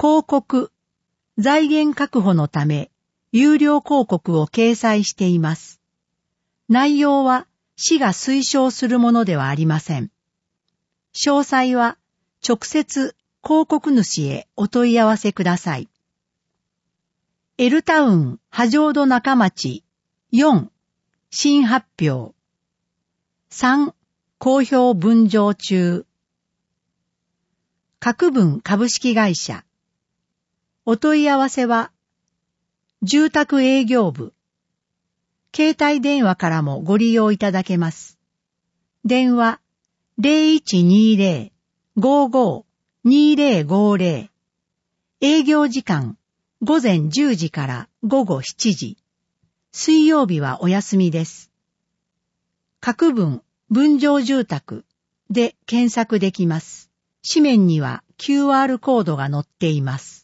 広告、財源確保のため、有料広告を掲載しています。内容は市が推奨するものではありません。詳細は直接広告主へお問い合わせください。Lタウン波状土中町4新発表3好評分譲中各分株式会社お問い合わせは住宅営業部携帯電話からもご利用いただけます。電話 0120-55-2050 営業時間午前10時から午後7時水曜日はお休みです。各分分譲住宅で検索できます。紙面には QR コードが載っています。